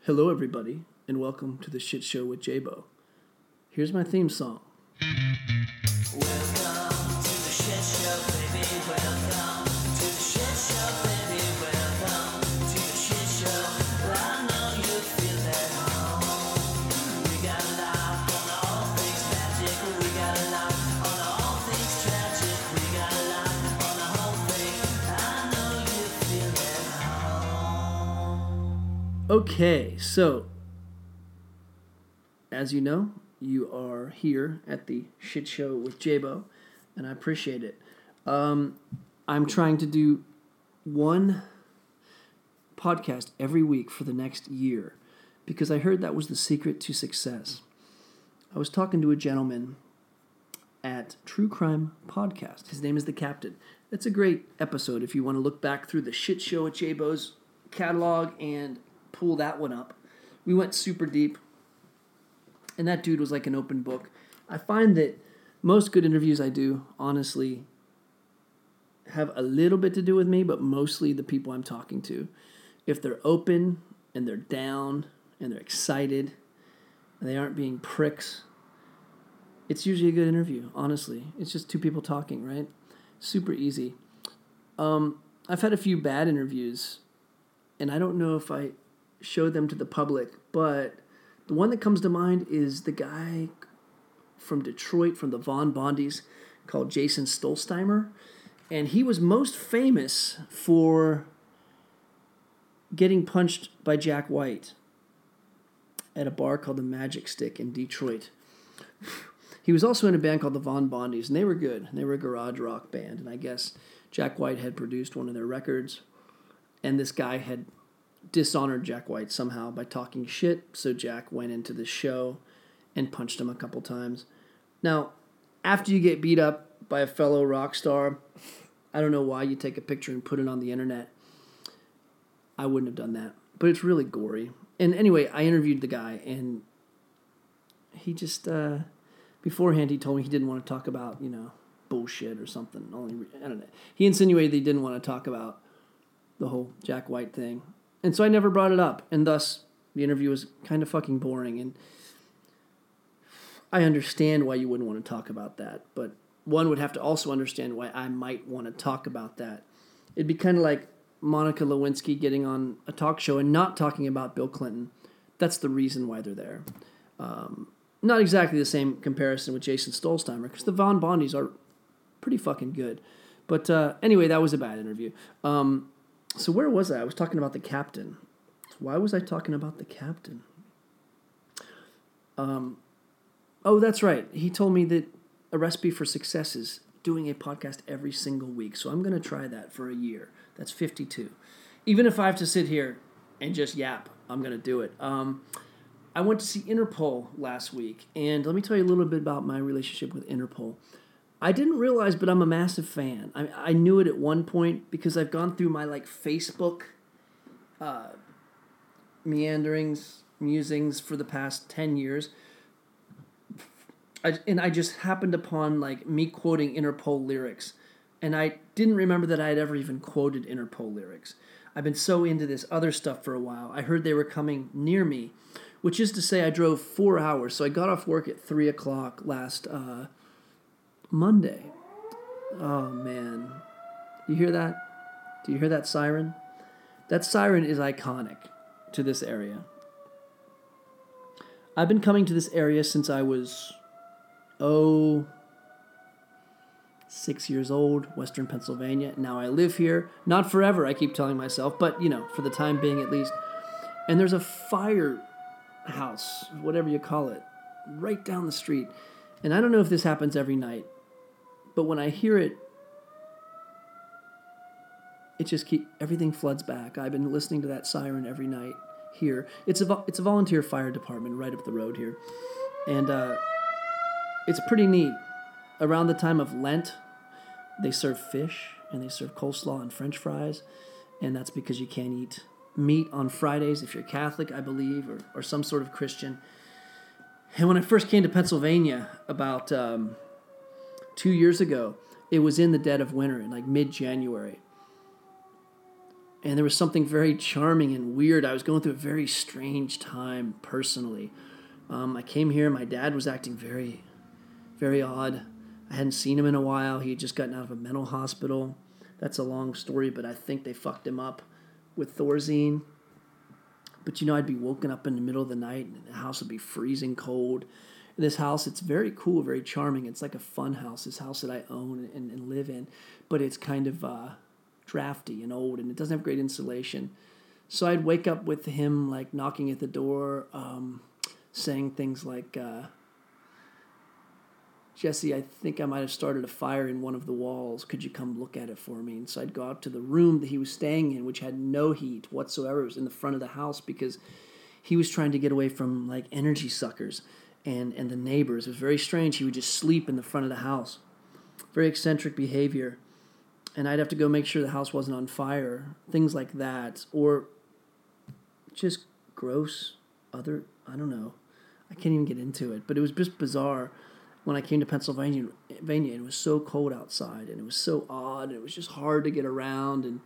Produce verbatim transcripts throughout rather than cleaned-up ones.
Hello, everybody, and welcome to the Shit Show with J-Bo. Here's my theme song. Welcome to the shit show, baby. Welcome to the shit show, baby. Welcome to the shit show. I know you feel at home. We got a lot on all things magic. We got a lot on all things tragic. We got a lot on the whole thing. I know you feel at home. Okay, so, as you know, you are here at the Shit Show with J-Bo, and I appreciate it. Um, I'm trying to do one podcast every week for the next year because I heard that was the secret to success. I was talking to a gentleman at True Crime Podcast. His name is The Captain. It's a great episode if you want to look back through the Shit Show at J-Bo's catalog and pull that one up. We went super deep. And that dude was like an open book. I find that most good interviews I do, honestly, have a little bit to do with me, but mostly the people I'm talking to. If they're open and they're down and they're excited and they aren't being pricks, it's usually a good interview, honestly. It's just two people talking, right? Super easy. Um, I've had a few bad interviews, and I don't know if I showed them to the public, but the one that comes to mind is the guy from Detroit, from the Von Bondies, called Jason Stolzheimer. And he was most famous for getting punched by Jack White at a bar called the Magic Stick in Detroit. He was also in a band called the Von Bondies, and they were good. They were a garage rock band, and I guess Jack White had produced one of their records, and this guy had dishonored Jack White somehow by talking shit, so Jack went into the show and punched him a couple times. Now, after you get beat up by a fellow rock star, I don't know why you take a picture and put it on the internet. I wouldn't have done that, but it's really gory. And anyway, I interviewed the guy, and he just, uh, beforehand he told me he didn't want to talk about, you know, bullshit or something. Only I don't know. He insinuated he didn't want to talk about the whole Jack White thing. And so I never brought it up, and thus the interview was kind of fucking boring. And I understand why you wouldn't want to talk about that, but one would have to also understand why I might want to talk about that. It'd be kind of like Monica Lewinsky getting on a talk show and not talking about Bill Clinton. That's the reason why they're there. Um, not exactly the same comparison with Jason Stolzheimer, because the Von Bondies are pretty fucking good. But uh, anyway, that was a bad interview. Um... So where was I? I was talking about the captain. Why was I talking about the captain? Um, oh, that's right. He told me that a recipe for success is doing a podcast every single week. So I'm going to try that for a year. That's fifty-two. Even if I have to sit here and just yap, I'm going to do it. Um, I went to see Interpol last week. And let me tell you a little bit about my relationship with Interpol. I didn't realize, but I'm a massive fan. I, I knew it at one point because I've gone through my like Facebook uh, meanderings, musings for the past ten years. I, and I just happened upon like me quoting Interpol lyrics. And I didn't remember that I had ever even quoted Interpol lyrics. I've been so into this other stuff for a while. I heard they were coming near me, which is to say I drove four hours. So I got off work at three o'clock last uh Monday. Oh, man. You hear that? Do you hear that siren? That siren is iconic to this area. I've been coming to this area since I was, oh, six years old, Western Pennsylvania. Now I live here. Not forever, I keep telling myself, but, you know, for the time being at least. And there's a firehouse, whatever you call it, right down the street. And I don't know if this happens every night, but when I hear it, it just keep everything floods back. I've been listening to that siren every night here. It's a it's a volunteer fire department right up the road here, and uh, it's pretty neat. Around the time of Lent, they serve fish and they serve coleslaw and French fries, and that's because you can't eat meat on Fridays if you're Catholic, I believe, or or some sort of Christian. And when I first came to Pennsylvania about um, two years ago, it was in the dead of winter, in like mid-January. And there was something very charming and weird. I was going through a very strange time personally. Um, I came here. My dad was acting very, very odd. I hadn't seen him in a while. He had just gotten out of a mental hospital. That's a long story, but I think they fucked him up with Thorazine. But, you know, I'd be woken up in the middle of the night, and the house would be freezing cold. And this house, it's very cool, very charming. It's like a fun house, this house that I own and, and live in. But it's kind of uh, drafty and old, and it doesn't have great insulation. So I'd wake up with him, like, knocking at the door, um, saying things like, uh, Jesse, I think I might have started a fire in one of the walls. Could you come look at it for me? And so I'd go out to the room that he was staying in, which had no heat whatsoever. It was in the front of the house because he was trying to get away from, like, energy suckers and, and the neighbors. It was very strange. He would just sleep in the front of the house. Very eccentric behavior. And I'd have to go make sure the house wasn't on fire. Things like that. Or just gross other, I don't know. I can't even get into it. But it was just bizarre. When I came to Pennsylvania, it was so cold outside, and it was so odd, and it was just hard to get around, and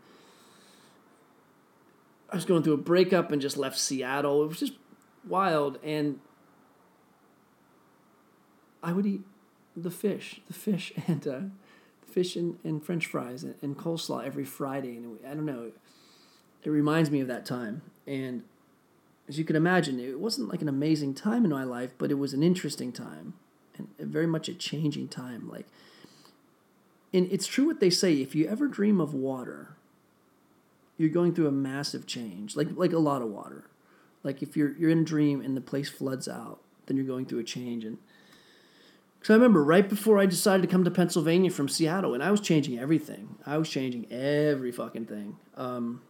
I was going through a breakup and just left Seattle. It was just wild, and I would eat the fish, the fish, and uh, fish and, and French fries and, and coleslaw every Friday, and it, I don't know, it reminds me of that time, and as you can imagine, it wasn't like an amazing time in my life, but it was an interesting time. And very much a changing time. Like, and it's true what they say. If you ever dream of water, you're going through a massive change. Like like a lot of water. Like if you're you're in a dream and the place floods out, then you're going through a change. And so I remember right before I decided to come to Pennsylvania from Seattle, and I was changing everything. I was changing every fucking thing. Um,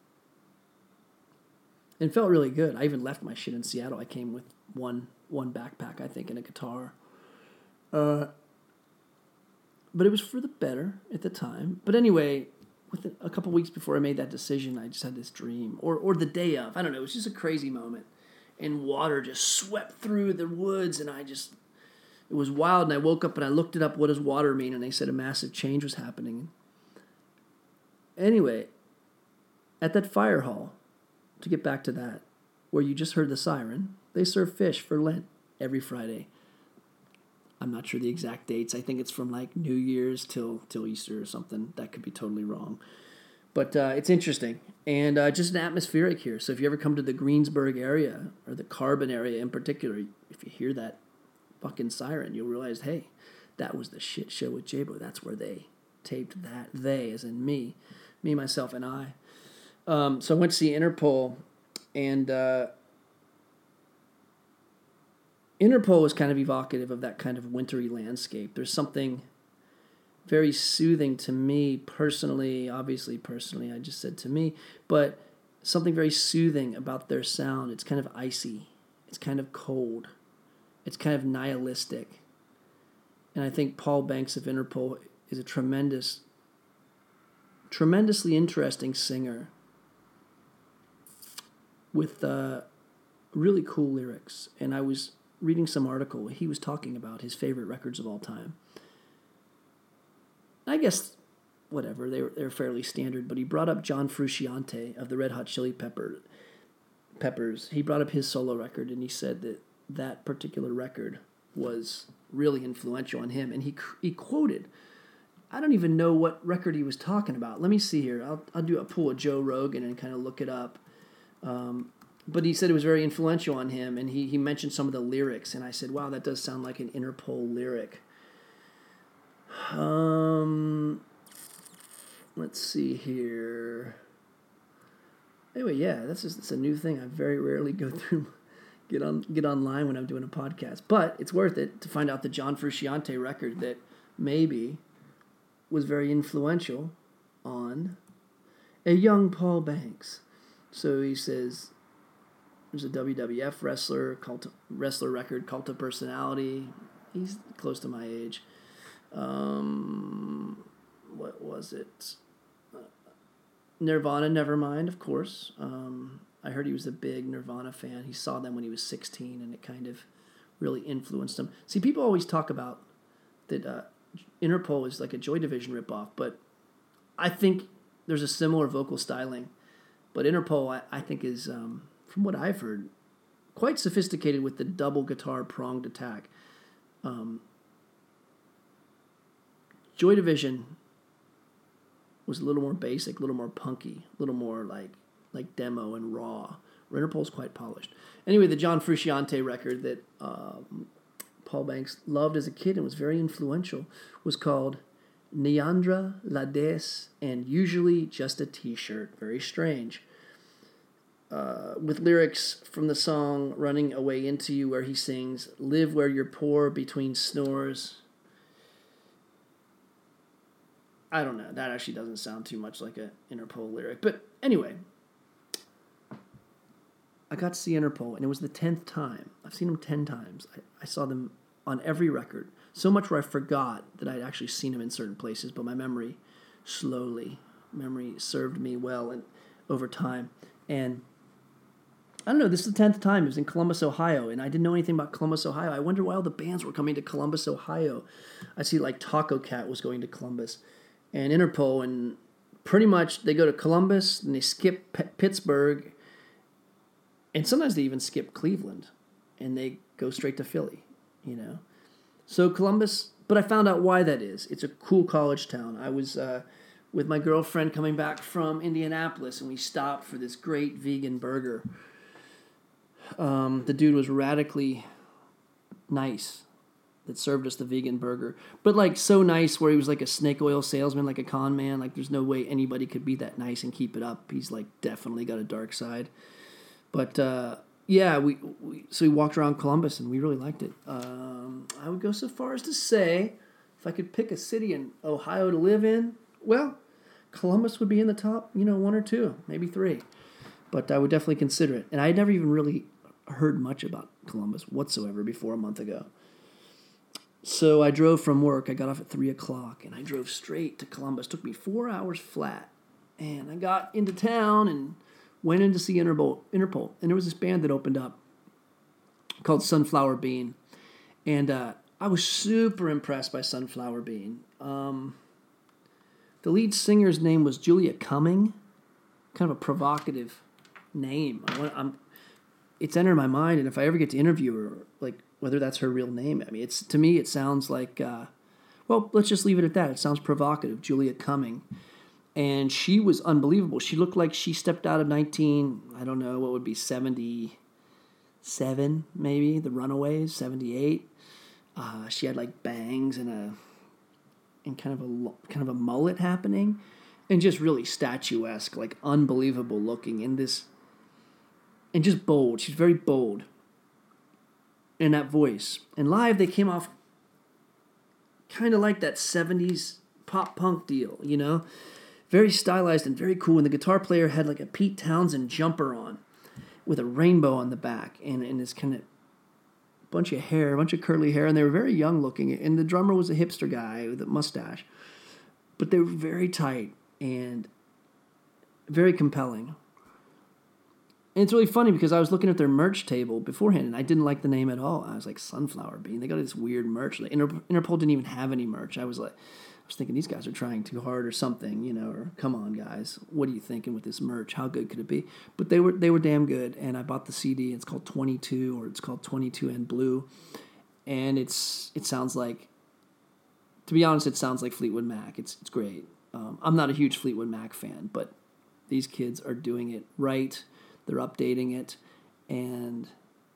and it felt really good. I even left my shit in Seattle. I came with one one backpack, I think, and a guitar. Uh, but it was for the better at the time. But anyway, within a couple weeks before I made that decision, I just had this dream. Or or the day of. I don't know. It was just a crazy moment. And water just swept through the woods, and I just... It was wild, and I woke up and I looked it up, what does water mean? And they said a massive change was happening. Anyway, at that fire hall, to get back to that, where you just heard the siren, they serve fish for Lent every Friday. I'm not sure the exact dates. I think it's from like New Year's till till Easter or something. That could be totally wrong. But uh, it's interesting. And uh, just an atmospheric here. So if you ever come to the Greensburg area, or the Carbon area in particular, if you hear that fucking siren, you'll realize, hey, that was the shit show with J-Bo. That's where they taped that. They, as in me. Me, myself, and I. Um, so I went to see Interpol, and... Uh, Interpol is kind of evocative of that kind of wintry landscape. There's something very soothing to me personally, obviously personally, I just said to me, but something very soothing about their sound. It's kind of icy. It's kind of cold. It's kind of nihilistic. And I think Paul Banks of Interpol is a tremendous, tremendously interesting singer with uh, really cool lyrics. And I was... reading some article, he was talking about his favorite records of all time. I guess, whatever, they were, they were fairly standard, but he brought up John Frusciante of the Red Hot Chili Pepper, Peppers. He brought up his solo record, and he said that that particular record was really influential on him. And he he quoted, I don't even know what record he was talking about. Let me see here. I'll, I'll do a pull a Joe Rogan and kind of look it up. Um, But he said it was very influential on him, and he, he mentioned some of the lyrics, and I said, wow, that does sound like an Interpol lyric. Um, let's see here. Anyway, yeah, that's just it's a new thing. I very rarely go through, get on get online when I'm doing a podcast, but it's worth it to find out the John Frusciante record that maybe was very influential on a young Paul Banks. So he says... There's a W W F wrestler, cult of, wrestler record, Cult of Personality. He's close to my age. Um, what was it? Uh, Nirvana, Nevermind, of course. Um, I heard he was a big Nirvana fan. He saw them when he was sixteen, and it kind of really influenced him. See, people always talk about that uh, Interpol is like a Joy Division ripoff, but I think there's a similar vocal styling, but Interpol I, I think is um, from what I've heard quite sophisticated with the double guitar pronged attack. Um, Joy Division was a little more basic, a little more punky, a little more like like demo and raw. Interpol's quite polished. Anyway, the John Frusciante record that um, Paul Banks loved as a kid and was very influential was called Neandra La Déesse and Usually Just a T-Shirt. Very strange. Uh, with lyrics from the song Running Away Into You where he sings, live where you're poor between snores. I don't know. That actually doesn't sound too much like an Interpol lyric. But anyway, I got to see Interpol, and it was the tenth time. I've seen them ten times. I, I saw them on every record. So much where I forgot that I'd actually seen them in certain places, but my memory slowly, memory served me well and over time. And I don't know, this is the tenth time. It was in Columbus, Ohio, and I didn't know anything about Columbus, Ohio. I wonder why all the bands were coming to Columbus, Ohio. I see like Taco Cat was going to Columbus, and Interpol, and pretty much they go to Columbus, and they skip P- Pittsburgh, and sometimes they even skip Cleveland, and they go straight to Philly, you know. So Columbus, but I found out why that is. It's a cool college town. I was uh, with my girlfriend coming back from Indianapolis, and we stopped for this great vegan burger. Um, the dude was radically nice that served us the vegan burger, but like so nice where he was like a snake oil salesman, like a con man. Like there's no way anybody could be that nice and keep it up. He's like definitely got a dark side. But uh, yeah, we, we so we walked around Columbus and we really liked it. Um, I would go so far as to say, if I could pick a city in Ohio to live in, well, Columbus would be in the top, you know, one or two, maybe three. But I would definitely consider it. And I had never even really heard much about Columbus whatsoever before a month ago. So I drove from work. I got off at three o'clock, and I drove straight to Columbus. It took me four hours flat. And I got into town and went in to see Interpol. Interpol. And there was this band that opened up called Sunflower Bean. And uh, I was super impressed by Sunflower Bean. Um, the lead singer's name was Julia Cumming. Kind of a provocative name. I want, I'm, it's entered my mind, and if I ever get to interview her, like whether that's her real name, I mean, it's to me it sounds like, uh, well, let's just leave it at that. It sounds provocative, Julia Cumming, and she was unbelievable. She looked like she stepped out of nineteen, I don't know what would be seventy-seven, maybe the Runaways, seventy-eight. Uh, she had like bangs and a and kind of a kind of a mullet happening. And just really statuesque, like unbelievable looking in this, and just bold. She's very bold in that voice. And live, they came off kind of like that seventies pop punk deal, you know? Very stylized and very cool. And the guitar player had like a Pete Townsend jumper on with a rainbow on the back and, and this kind of bunch of hair, a bunch of curly hair. And they were very young looking. And the drummer was a hipster guy with a mustache. But they were very tight and very compelling. And it's really funny because I was looking at their merch table beforehand, and I didn't like the name at all. I was like, Sunflower Bean. They got this weird merch. Like, Inter- Interpol didn't even have any merch. I was like, I was thinking these guys are trying too hard or something, you know, or come on, guys. What are you thinking with this merch? How good could it be? But they were they were damn good, and I bought the C D. It's called twenty-two, or it's called twenty-two and Blue. And it's it sounds like, to be honest, it sounds like Fleetwood Mac. It's it's great. Um, I'm not a huge Fleetwood Mac fan, but these kids are doing it right. They're updating it, and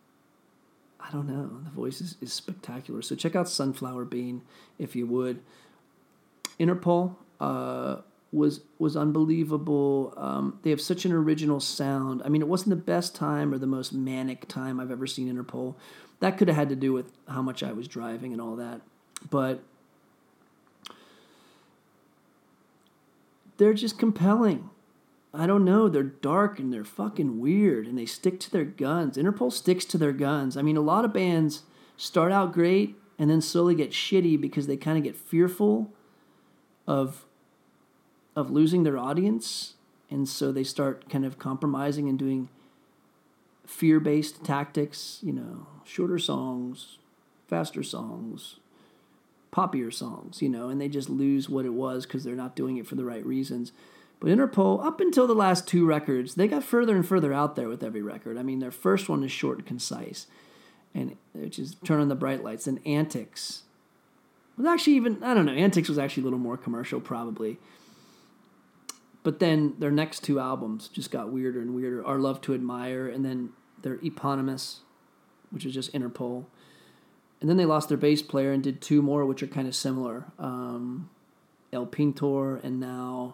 I don't know. The voice is, is spectacular. So check out Sunflower Bean if you would. Interpol uh, was was unbelievable. Um, they have such an original sound. I mean, it wasn't the best time or the most manic time I've ever seen Interpol. That could have had to do with how much I was driving and all that, but they're just compelling. I don't know. They're dark and they're fucking weird and they stick to their guns. Interpol sticks to their guns. I mean, a lot of bands start out great and then slowly get shitty because they kind of get fearful of of losing their audience. And so they start kind of compromising and doing fear-based tactics, you know, shorter songs, faster songs, poppier songs, you know, and they just lose what it was because they're not doing it for the right reasons. But Interpol, up until the last two records, they got further and further out there with every record. I mean, their first one is short and concise, and which is Turn on the Bright Lights. And Antics was actually even, I don't know, Antics was actually a little more commercial probably. But then their next two albums just got weirder and weirder. Our Love to Admire, and then their Eponymous, which is just Interpol. And then they lost their bass player and did two more, which are kind of similar. Um, El Pintor, and now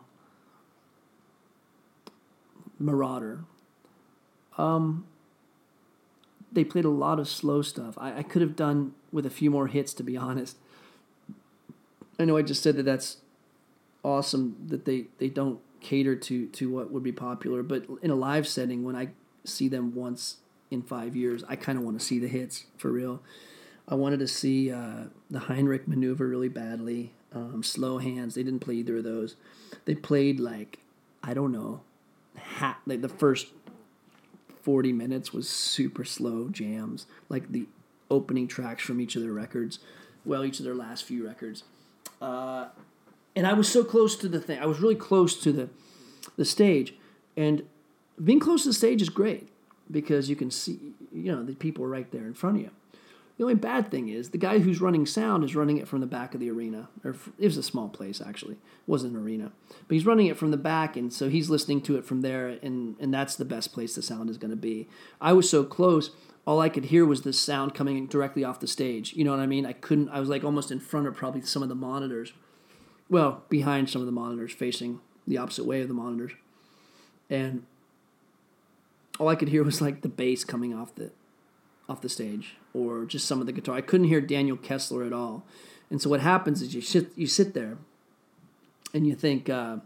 Marauder. Um, they played a lot of slow stuff. I, I could have done with a few more hits, to be honest. I know I just said that that's awesome that they, they don't cater to, to what would be popular, but in a live setting, when I see them once in five years, I kind of want to see the hits for real. I wanted to see uh, the Heinrich Maneuver really badly. Um, Slow Hands, they didn't play either of those. They played like, I don't know, ha- like the first forty minutes was super slow jams, like the opening tracks from each of their records, well, each of their last few records. Uh, and I was so close to the thing. I was really close to the the stage. And being close to the stage is great because you can see, you know, the people are right there in front of you. The only bad thing is the guy who's running sound is running it from the back of the arena. Or it was a small place, actually. It wasn't an arena. But he's running it from the back, and so he's listening to it from there, and, and that's the best place the sound is going to be. I was so close, all I could hear was the sound coming directly off the stage. You know what I mean? I couldn't, I was like almost in front of probably some of the monitors. Well, behind some of the monitors, facing the opposite way of the monitors. And all I could hear was like the bass coming off the off the stage, or just some of the guitar. I couldn't hear Daniel Kessler at all. And so what happens is you sit, you sit there and you think, uh,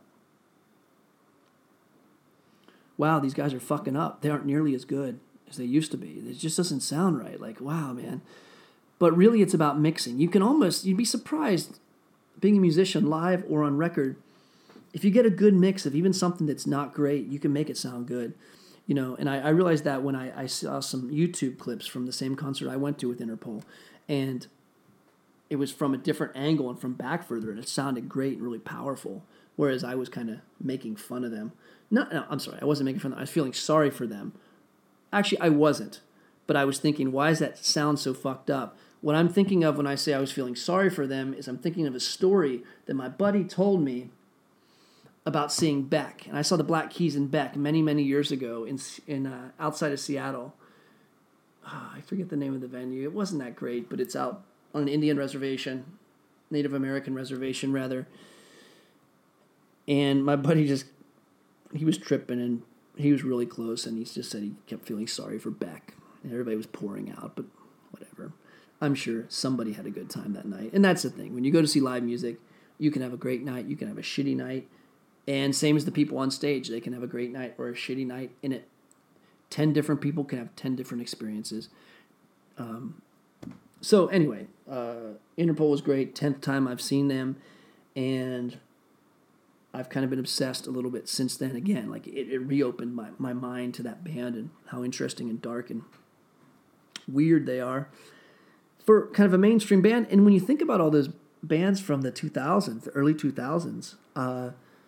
wow, these guys are fucking up. They aren't nearly as good as they used to be. It just doesn't sound right. Like, wow, man. But really it's about mixing. You can almost, you'd be surprised being a musician live or on record, if you get a good mix of even something that's not great, you can make it sound good. You know, and I, I realized that when I, I saw some YouTube clips from the same concert I went to with Interpol, and it was from a different angle and from back further, and it sounded great and really powerful, whereas I was kind of making fun of them. No, no, I'm sorry, I wasn't making fun of them. I was feeling sorry for them. Actually, I wasn't, but I was thinking, why does that sound so fucked up? What I'm thinking of when I say I was feeling sorry for them is I'm thinking of a story that my buddy told me about seeing Beck, and I saw the Black Keys in Beck many, many years ago in in uh, outside of Seattle. Oh, I forget the name of the venue. It wasn't that great, but it's out on an Indian reservation, Native American reservation rather. And my buddy just, he was tripping, and he was really close, and he just said he kept feeling sorry for Beck, and everybody was pouring out, but whatever. I'm sure somebody had a good time that night, and that's the thing. When you go to see live music, you can have a great night, you can have a shitty night. And same as the people on stage, they can have a great night or a shitty night in it. Ten different people can have ten different experiences. Um, so anyway, uh, Interpol was great. Tenth time I've seen them, and I've kind of been obsessed a little bit since then. Again, like it, it reopened my, my mind to that band and how interesting and dark and weird they are for kind of a mainstream band. And when you think about all those bands from the two thousands, the early two thousands, uh,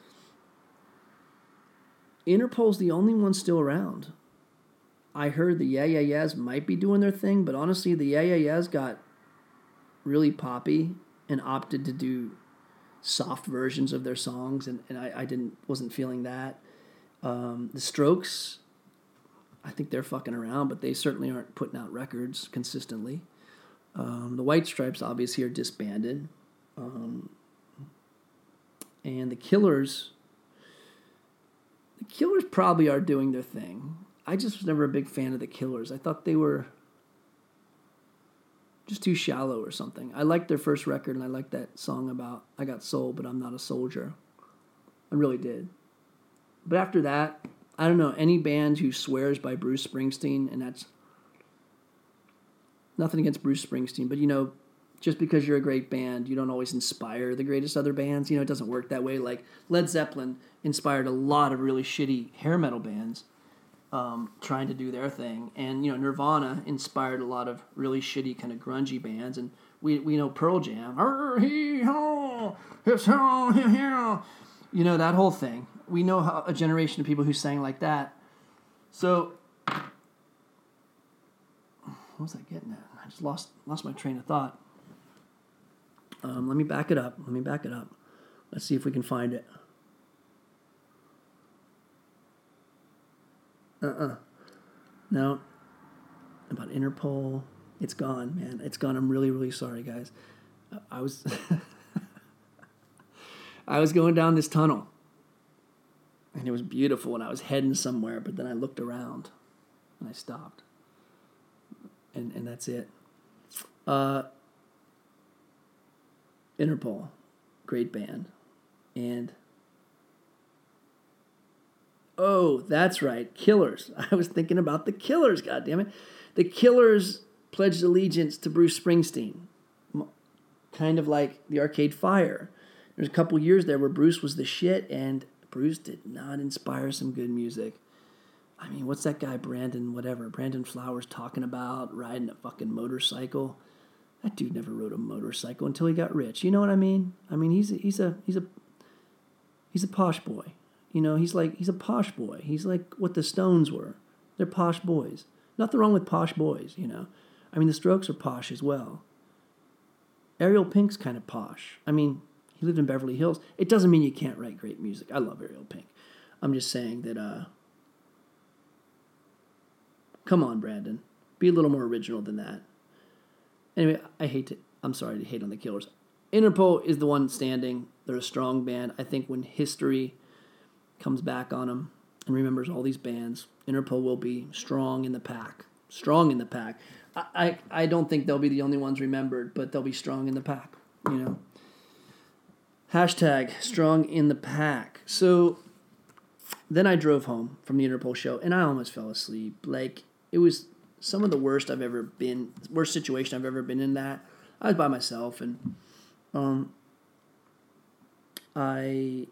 Interpol's the only one still around. I heard the Yeah Yeah Yeahs might be doing their thing, but honestly, the Yeah Yeah Yeahs got really poppy and opted to do soft versions of their songs, and, and I, I didn't wasn't feeling that. Um, the Strokes, I think they're fucking around, but they certainly aren't putting out records consistently. Um, the White Stripes obviously are disbanded. Um, and the Killers... The Killers probably are doing their thing. I just was never a big fan of the Killers. I thought they were just too shallow or something. I liked their first record, and I liked that song about I got soul, but I'm not a soldier. I really did. But after that, I don't know, any band who swears by Bruce Springsteen, and that's nothing against Bruce Springsteen, but you know, just because you're a great band, you don't always inspire the greatest other bands. You know, it doesn't work that way. Like Led Zeppelin inspired a lot of really shitty hair metal bands um, trying to do their thing. And, you know, Nirvana inspired a lot of really shitty kind of grungy bands. And we we know Pearl Jam. You know, that whole thing. We know how, a generation of people who sang like that. So, what was I getting at? I just lost lost my train of thought. Um, let me back it up. Let me back it up. Let's see if we can find it. Uh-uh. No. About Interpol. It's gone, man. It's gone. I'm really, really sorry, guys. I was I was going down this tunnel. And it was beautiful, and I was heading somewhere, but then I looked around, and I stopped. And and that's it. Uh, Interpol, great band. And, oh, that's right, Killers. I was thinking about the Killers, goddammit. The Killers pledged allegiance to Bruce Springsteen, kind of like the Arcade Fire. There's a couple years there where Bruce was the shit, and Bruce did not inspire some good music. I mean, what's that guy, Brandon, whatever, Brandon Flowers talking about riding a fucking motorcycle? That dude never rode a motorcycle until he got rich. You know what I mean? I mean, he's a, he's a he's a he's a posh boy. You know, he's like he's a posh boy. He's like what the Stones were. They're posh boys. Nothing wrong with posh boys, you know. I mean, the Strokes are posh as well. Ariel Pink's kind of posh. I mean, he lived in Beverly Hills. It doesn't mean you can't write great music. I love Ariel Pink. I'm just saying that, uh, come on, Brandon. Be a little more original than that. Anyway, I hate to, I'm sorry to hate on the Killers. Interpol is the one standing. They're a strong band. I think when history comes back on them and remembers all these bands, Interpol will be strong in the pack. Strong in the pack. I, I, I don't think they'll be the only ones remembered, but they'll be strong in the pack, you know. Hashtag strong in the pack. So then I drove home from the Interpol show, and I almost fell asleep. Like, it was some of the worst I've ever been, worst situation I've ever been in that. I was by myself, and um, I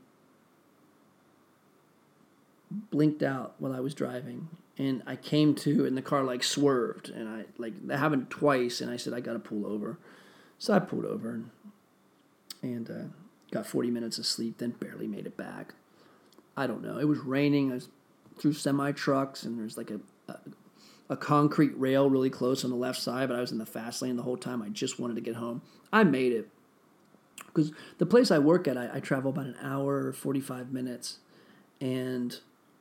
blinked out while I was driving, and I came to, and the car, like, swerved, and I, like, that happened twice, and I said, I got to pull over. So I pulled over, and, and uh, got forty minutes of sleep, then barely made it back. I don't know. It was raining. I was through semi-trucks, and there's like a, a a concrete rail really close on the left side, but I was in the fast lane the whole time. I just wanted to get home. I made it. Because the place I work at, I, I travel about an hour or forty-five minutes. And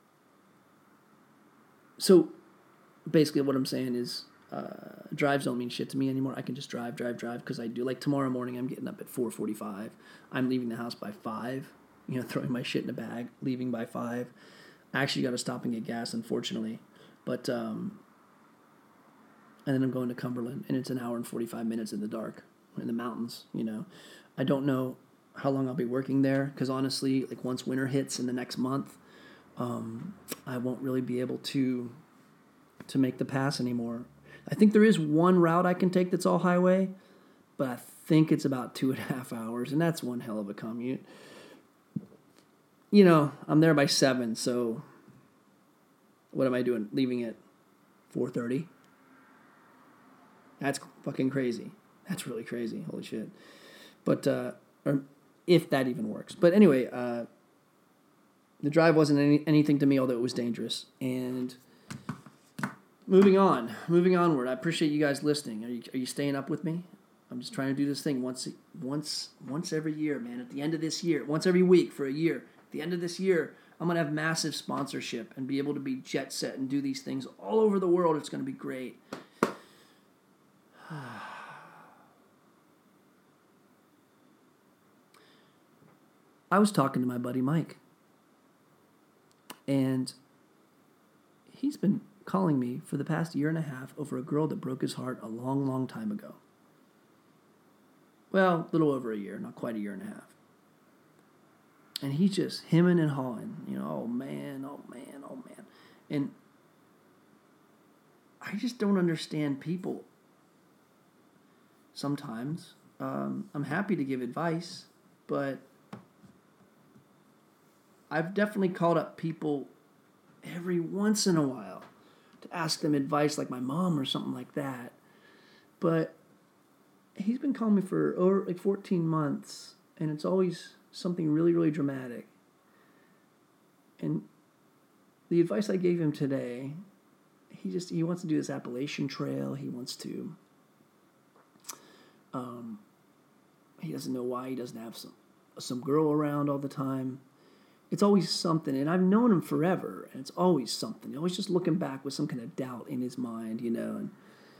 so basically what I'm saying is uh, drives don't mean shit to me anymore. I can just drive, drive, drive, because I do. Like tomorrow morning, I'm getting up at four forty-five. I'm leaving the house by five, you know, throwing my shit in a bag, leaving by five. I actually got to stop and get gas, unfortunately. But, um, and then I'm going to Cumberland, and it's an hour and forty-five minutes in the dark, in the mountains, you know. I don't know how long I'll be working there, because honestly, like once winter hits in the next month, um, I won't really be able to to make the pass anymore. I think there is one route I can take that's all highway, but I think it's about two and a half hours, and that's one hell of a commute. You know, I'm there by seven, so what am I doing? Leaving at four thirty? That's fucking crazy. That's really crazy. Holy shit. But, uh, or if that even works. But anyway, uh, the drive wasn't any, anything to me, although it was dangerous. And moving on, moving onward. I appreciate you guys listening. Are you, are you staying up with me? I'm just trying to do this thing once, once, once every year, man. At the end of this year, once every week for a year. At the end of this year, I'm going to have massive sponsorship and be able to be jet set and do these things all over the world. It's going to be great. I was talking to my buddy Mike, and he's been calling me for the past year and a half over a girl that broke his heart a long, long time ago. Well, a little over a year, not quite a year and a half. And he's just hemming and hawing, you know, oh man, oh man, oh man. And I just don't understand people sometimes. Um, I'm happy to give advice, but I've definitely called up people every once in a while to ask them advice, like my mom or something like that. But he's been calling me for over like fourteen months, and it's always something really, really dramatic. And the advice I gave him today, he just, he wants to do this Appalachian Trail. He wants to, um, he doesn't know why he doesn't have some, some girl around all the time. It's always something, and I've known him forever, and it's always something. Always just looking back with some kind of doubt in his mind, you know. And,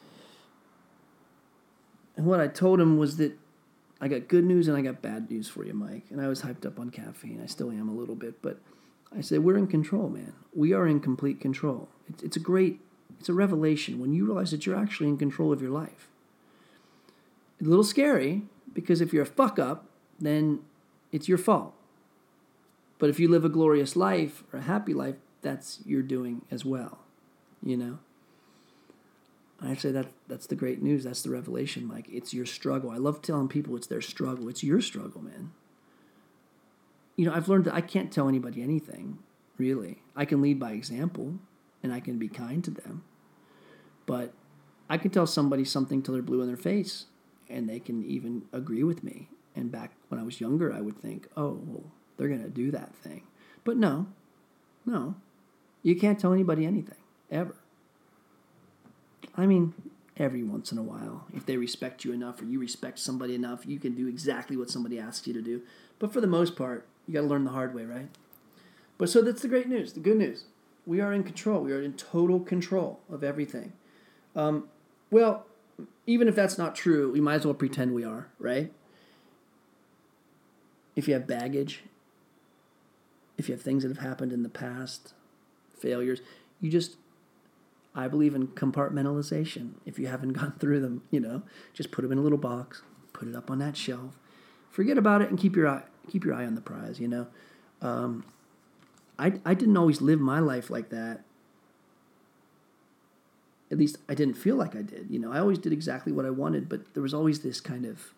and what I told him was that I got good news and I got bad news for you, Mike. And I was hyped up on caffeine. I still am a little bit, but I said, we're in control, man. We are in complete control. It's, it's a great, it's a revelation when you realize that you're actually in control of your life. It's a little scary, because if you're a fuck up, then it's your fault. But if you live a glorious life or a happy life, that's your doing as well, you know? I say that that's the great news. That's the revelation, Mike. It's your struggle. I love telling people it's their struggle. It's your struggle, man. You know, I've learned that I can't tell anybody anything, really. I can lead by example, and I can be kind to them. But I can tell somebody something till they're blue in their face, and they can even agree with me. And back when I was younger, I would think, oh, well, they're going to do that thing. But no, no. You can't tell anybody anything, ever. I mean, every once in a while, if they respect you enough or you respect somebody enough, you can do exactly what somebody asks you to do. But for the most part, you got to learn the hard way, right? But so that's the great news, the good news. We are in control. We are in total control of everything. Um, well, even if that's not true, we might as well pretend we are, right? If you have baggage, if you have things that have happened in the past, failures, you just, I believe in compartmentalization. If you haven't gone through them, you know, just put them in a little box, put it up on that shelf, forget about it, and keep your eye, keep your eye on the prize, you know. Um, I, I didn't always live my life like that. At least I didn't feel like I did. You know, I always did exactly what I wanted, but there was always this kind of,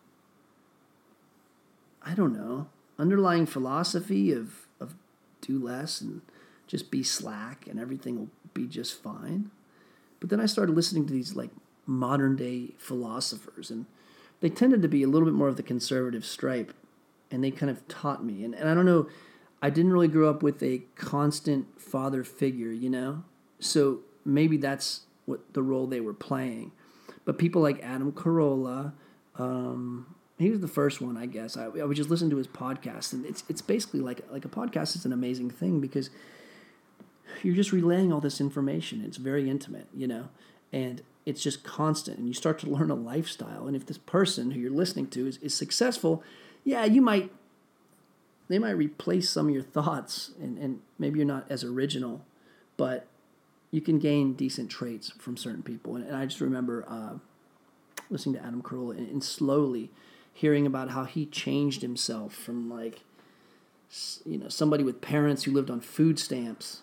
I don't know, underlying philosophy of, of do less and just be slack and everything will be just fine. But then I started listening to these like modern day philosophers, and they tended to be a little bit more of the conservative stripe, and they kind of taught me. And, and I don't know, I didn't really grow up with a constant father figure, you know? So maybe that's what the role they were playing. But people like Adam Carolla, um, he was the first one, I guess. I, I would just listen to his podcast, and it's it's basically like like a podcast is an amazing thing because you're just relaying all this information. It's very intimate, you know, and it's just constant, and you start to learn a lifestyle. And if this person who you're listening to is, is successful, yeah, you might, they might replace some of your thoughts, and, and maybe you're not as original, but you can gain decent traits from certain people. And, and I just remember uh, listening to Adam Carolla and, and slowly hearing about how he changed himself from like, you know, somebody with parents who lived on food stamps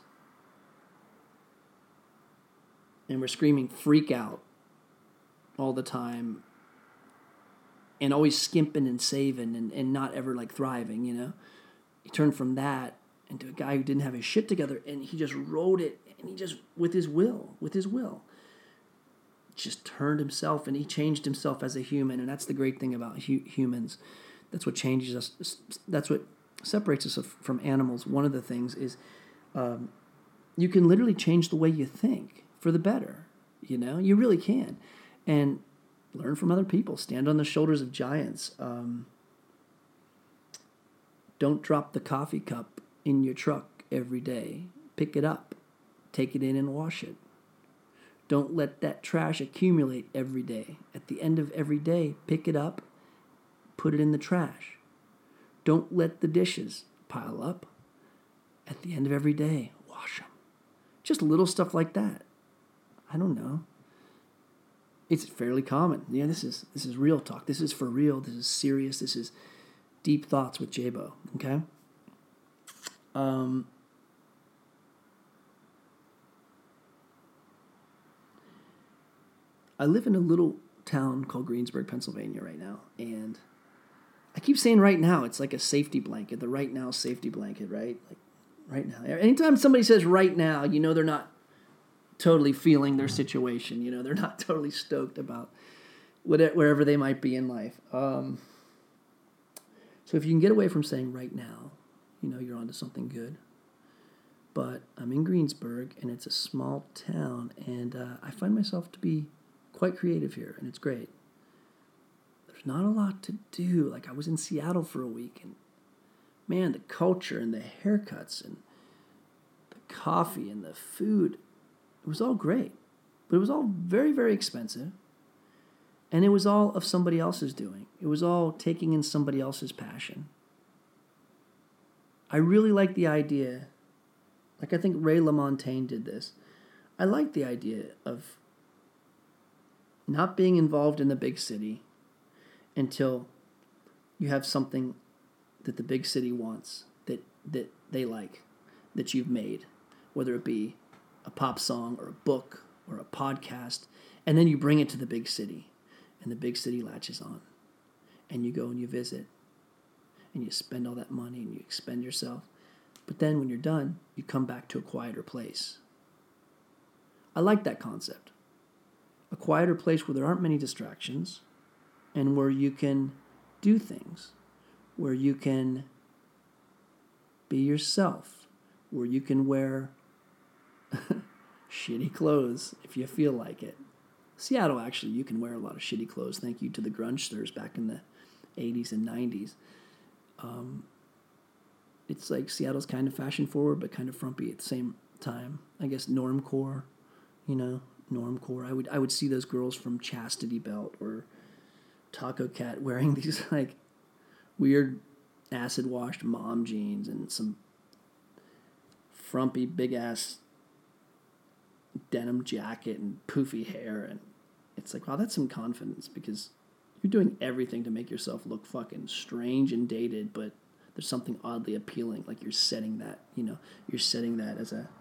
and were screaming freak out all the time and always skimping and saving and, and not ever like thriving, you know. He turned from that into a guy who didn't have his shit together, and he just wrote it, and he just, with his will, with his will, just turned himself, and he changed himself as a human. And that's the great thing about hu- humans. That's what changes us. That's what separates us from animals. One of the things is um, you can literally change the way you think for the better. You know, you really can. And learn from other people. Stand on the shoulders of giants. Um, don't drop the coffee cup in your truck every day. Pick it up. Take it in and wash it. Don't let that trash accumulate every day. At the end of every day, pick it up, put it in the trash. Don't let the dishes pile up. At the end of every day, wash them. Just little stuff like that. I don't know. It's fairly common. Yeah, this is this is real talk. This is for real. This is serious. This is deep thoughts with J-Bo. Okay? Um... I live in a little town called Greensburg, Pennsylvania right now, and I keep saying right now. It's like a safety blanket, the right now safety blanket, right? Like right now. Anytime somebody says right now, you know they're not totally feeling their situation. You know, they're not totally stoked about whatever, wherever they might be in life. Um, so if you can get away from saying right now, you know you're onto something good. but I'm in Greensburg, and it's a small town, and uh, I find myself to be quite creative here, and it's great. There's not a lot to do. Like, I was in Seattle for a week, and man, the culture and the haircuts and the coffee and the food, it was all great. But it was all very, very expensive. And it was all of somebody else's doing. It was all taking in somebody else's passion. I really like the idea, like I think Ray LaMontagne did this. I like the idea of not being involved in the big city until you have something that the big city wants, that, that they like, that you've made, whether it be a pop song or a book or a podcast, and then you bring it to the big city, and the big city latches on, and you go and you visit, and you spend all that money, and you expend yourself, but then when you're done, you come back to a quieter place. I like that concept. A quieter place where there aren't many distractions, and where you can do things, where you can be yourself, where you can wear shitty clothes if you feel like it. Seattle, actually, you can wear a lot of shitty clothes. Thank you to the grungsters back in the eighties and nineties. Um, it's like Seattle's kind of fashion forward, but kind of frumpy at the same time. I guess normcore, you know, normcore. I would I would see those girls from Chastity Belt or Taco Cat wearing these like weird acid washed mom jeans and some frumpy big ass denim jacket and poofy hair, and it's like, wow, that's some confidence, because you're doing everything to make yourself look fucking strange and dated, but there's something oddly appealing. Like you're setting that, you know, you're setting that as a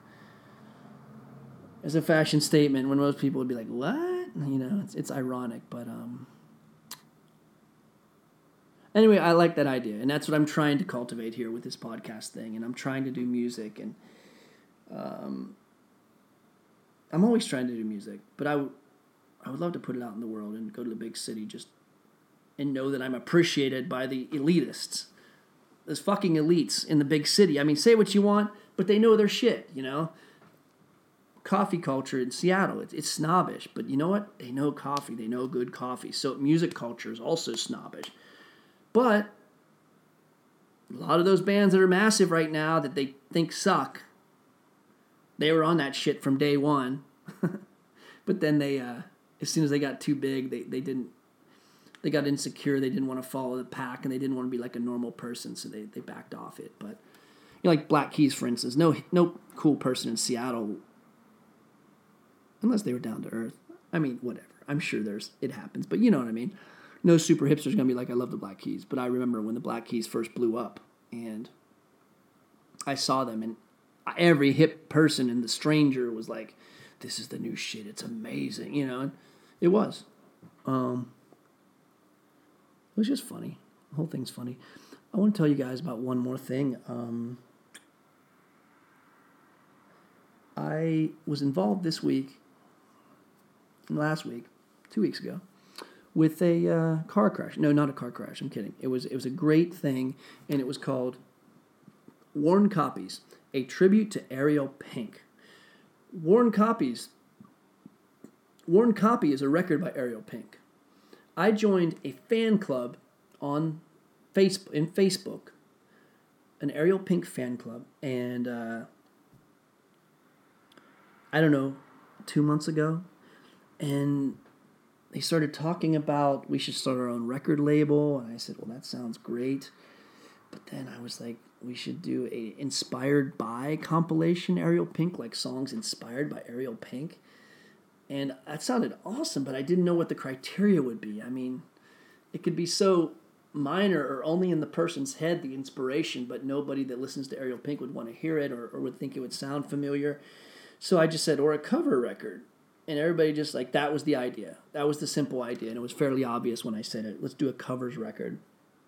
as a fashion statement when most people would be like, what? You know, it's it's ironic, but um anyway, I like that idea, and that's what I'm trying to cultivate here with this podcast thing, and I'm trying to do music, and um I'm always trying to do music, but I, w- I would love to put it out in the world and go to the big city just and know that I'm appreciated by the elitists. Those fucking elites in the big city. I mean, say what you want, but they know their shit, you know? Coffee culture in Seattle, it's, it's snobbish, but you know what? They know coffee. They know good coffee. So music culture is also snobbish. But a lot of those bands that are massive right now that they think suck, they were on that shit from day one. But then they, uh, as soon as they got too big, they, they didn't, they got insecure. They didn't want to follow the pack, and they didn't want to be like a normal person, so they, they backed off it. But, you know, like Black Keys, for instance, no no cool person in Seattle, unless they were down to earth. I mean, whatever. I'm sure there's, it happens, but you know what I mean. No super hipster's going to be like, I love the Black Keys. But I remember when the Black Keys first blew up, and I saw them, and every hip person and the stranger was like, this is the new shit, it's amazing, you know, and it was. Um, it was just funny. The whole thing's funny. I want to tell you guys about one more thing. Um, I was involved this week, last week, two weeks ago, with a uh, car crash. No, not a car crash, I'm kidding. It was, it was a great thing, and it was called Worn Copies, a tribute to Ariel Pink. Worn Copies. Worn Copy is a record by Ariel Pink. I joined a fan club on Facebook, in Facebook, an Ariel Pink fan club, and uh, I don't know, two months ago, and they started talking about we should start our own record label, and I said, well, that sounds great. But then I was like, we should do a inspired by compilation Ariel Pink, like songs inspired by Ariel Pink. And that sounded awesome, but I didn't know what the criteria would be. I mean, it could be so minor or only in the person's head, the inspiration, but nobody that listens to Ariel Pink would want to hear it or, or would think it would sound familiar. So I just said, or a cover record. And everybody just like, that was the idea. That was the simple idea. And it was fairly obvious when I said it. Let's do a covers record.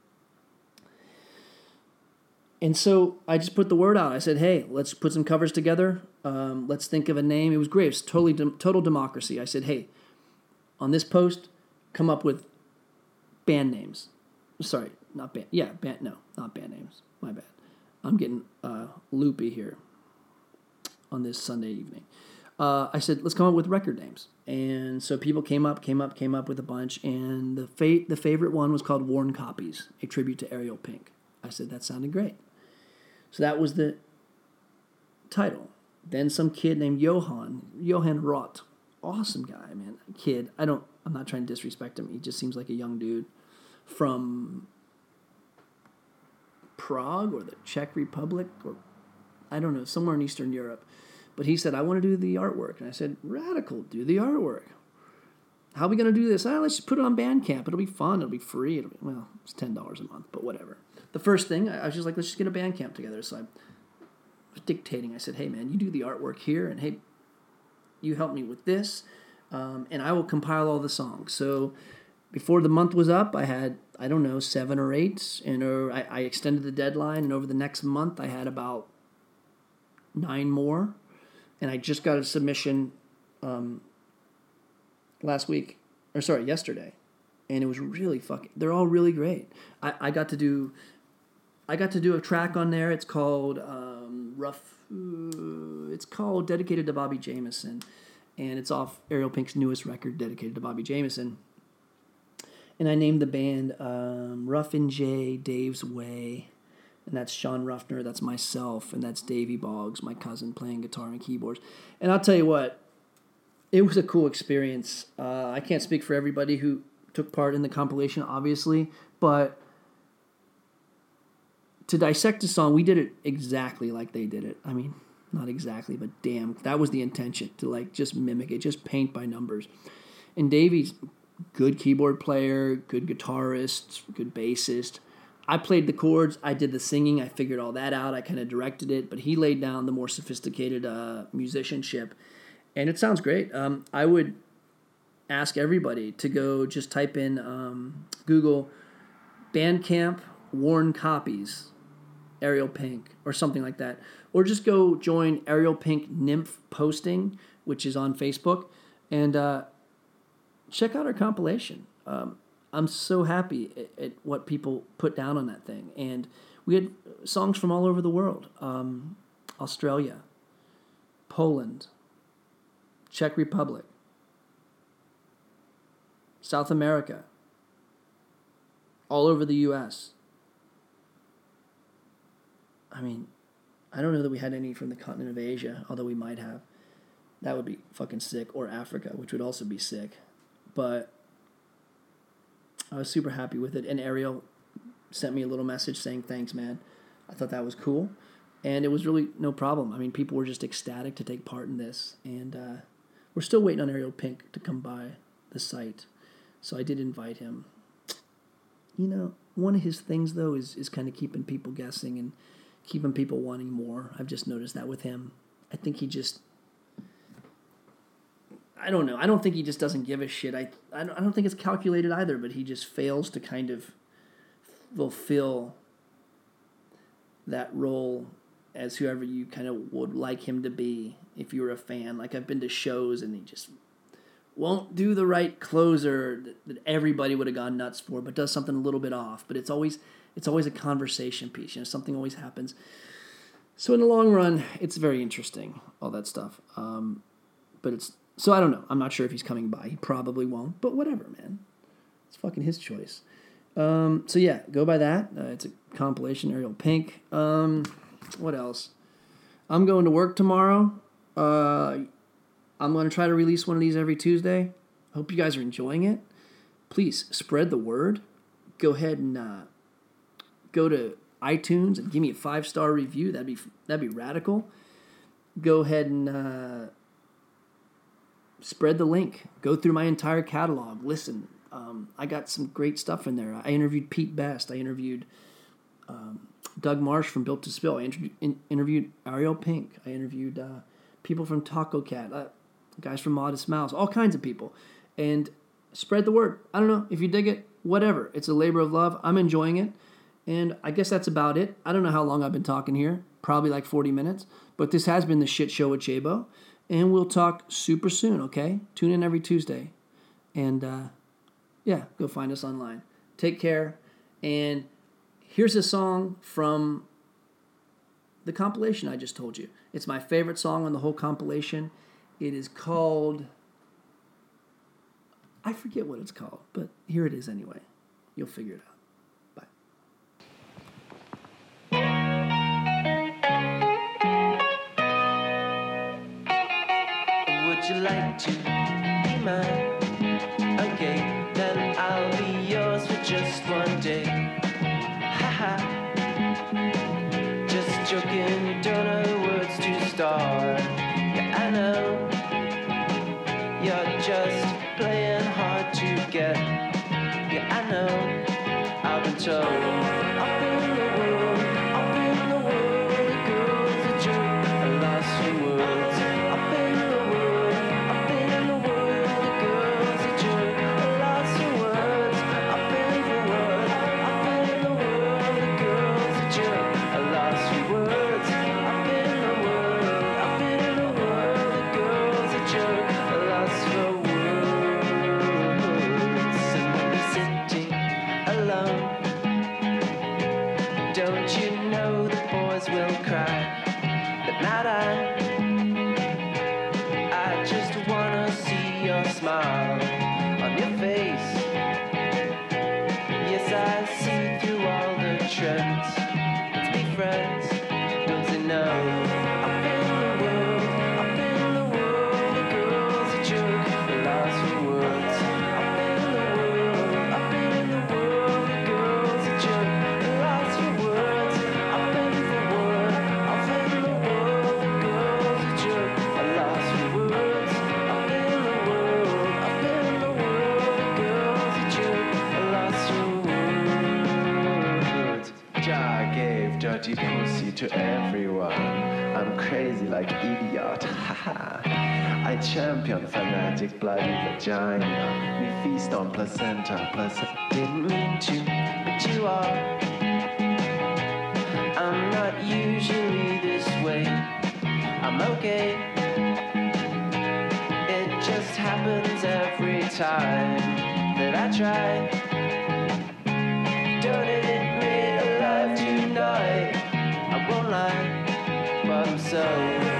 And so I just put the word out. I said, hey, let's put some covers together. Um, let's think of a name. It was great. It was totally de- total democracy. I said, hey, on this post, come up with band names. Sorry, not band. Yeah, band. No, not band names. My bad. I'm getting uh, loopy here. on this Sunday evening. Uh, I said, let's come up with record names. And so people came up, came up, came up with a bunch. And the fa- the favorite one was called Worn Copies, a tribute to Ariel Pink. I said, that sounded great. So that was the title. Then some kid named Johan, Johan Roth. Awesome guy, man. Kid. I don't, I'm not trying to disrespect him. He just seems like a young dude from Prague or the Czech Republic or I don't know, somewhere in Eastern Europe. But he said, I want to do the artwork. And I said, radical, do the artwork. How are we going to do this? Ah, let's just put it on Bandcamp. It'll be fun. It'll be free. It'll be, well, it's ten dollars a month, but whatever. The first thing, I was just like, let's just get a Bandcamp together. So I was dictating. I said, hey, man, you do the artwork here, and hey, you help me with this, um, and I will compile all the songs. So before the month was up, I had, I don't know, seven or eight, and uh, I, I extended the deadline, and over the next month, I had about nine more, and I just got a submission um, last week, or sorry, yesterday, and it was really fucking, they're all really great. I, I got to do, I got to do a track on there, it's called um, Rough, uh, it's called Dedicated to Bobby Jameson, and it's off Ariel Pink's newest record, Dedicated to Bobby Jameson. And I named the band um, Rough and J, Dave's Way. And that's Sean Ruffner, that's myself, and that's Davey Boggs, my cousin, playing guitar and keyboards. And I'll tell you what, it was a cool experience. Uh, I can't speak for everybody who took part in the compilation, obviously, but to dissect a song, we did it exactly like they did it. I mean, not exactly, but damn, that was the intention, to like just mimic it, just paint by numbers. And Davey's good keyboard player, good guitarist, good bassist. I played the chords, I did the singing, I figured all that out, I kind of directed it, but he laid down the more sophisticated uh, musicianship, and it sounds great. Um, I would ask everybody to go just type in um, Google Bandcamp Worn Copies, Ariel Pink, or something like that, or just go join Ariel Pink Nymph Posting, which is on Facebook, and uh, check out our compilation. Um, I'm so happy at, at what people put down on that thing. And we had songs from all over the world. Um, Australia, Poland, Czech Republic, South America, all over the U S. I mean, I don't know that we had any from the continent of Asia, although we might have. That would be fucking sick. Or Africa, which would also be sick. But I was super happy with it, and Ariel sent me a little message saying, thanks, man. I thought that was cool, and it was really no problem. I mean, people were just ecstatic to take part in this, and uh, we're still waiting on Ariel Pink to come by the site, so I did invite him. You know, one of his things, though, is, is kind of keeping people guessing and keeping people wanting more. I've just noticed that with him. I think he just... I don't know. I don't think he just doesn't give a shit. I, I, don't, I don't think it's calculated either, but he just fails to kind of fulfill that role as whoever you kind of would like him to be if you were a fan. Like, I've been to shows and he just won't do the right closer that, that everybody would have gone nuts for, but does something a little bit off. But it's always it's always a conversation piece. You know, something always happens. So in the long run, it's very interesting, all that stuff. Um, but it's... So I don't know. I'm not sure if he's coming by. He probably won't. But whatever, man. It's fucking his choice. Um, so yeah, go by that. Uh, it's a compilation, Ariel Pink. Um, what else? I'm going to work tomorrow. Uh, I'm going to try to release one of these every Tuesday. I hope you guys are enjoying it. Please spread the word. Go ahead and uh, go to iTunes and give me a five-star review. That'd be that'd be radical. Go ahead and... Uh, Spread the link. Go through my entire catalog. Listen, um, I got some great stuff in there. I interviewed Pete Best. I interviewed um, Doug Marsh from Built to Spill. I inter- in- interviewed Ariel Pink. I interviewed uh, people from Taco Cat, uh, guys from Modest Mouse, all kinds of people. And spread the word. I don't know. If you dig it, whatever. It's a labor of love. I'm enjoying it. And I guess that's about it. I don't know how long I've been talking here. Probably like forty minutes. But this has been the Shit Show with J-Bo. And we'll talk super soon, okay? Tune in every Tuesday. And, uh, yeah, go find us online. Take care. And here's a song from the compilation I just told you. It's my favorite song on the whole compilation. It is called... I forget what it's called, but here it is anyway. You'll figure it out. Would you like to be mine? Okay, then I'll be yours for just one day. Haha. Just joking, you don't know words to start. Yeah, I know. You're just playing hard to get. Yeah, I know. I've been told. Up in the world, up in the world, it goes a joke, a lost for words. Up in the world, up in the world, it goes a joke, a lost for words. Up in the world, up in the world, it goes a joke, a lost for words. Up in the world, up in the world, it goes a joke, a lost for words. Simply sitting alone. Don't you know the boys will cry, but not I. I just wanna see your smile on your face. Yes, I see through all the trends. Let's be friends, don't say no. Up in the world, up in the world, the girl's a joke, a lost for words. Up in the world, up in the world, the girl's a joke, a lost for words. Up in the world, up in the world, the girl's a joke, a lost for words. Up in the world, up in the world, the girl's a joke, a lost for words. Jah gave dirty pussy to everyone. I'm crazy like idiot, haha. I champion fanatic bloody vagina. We feast on placenta, placenta. Didn't mean to, but you are. I'm not usually this way. I'm okay. It just happens every time that I try. Don't admit alive tonight. I won't lie, but I'm so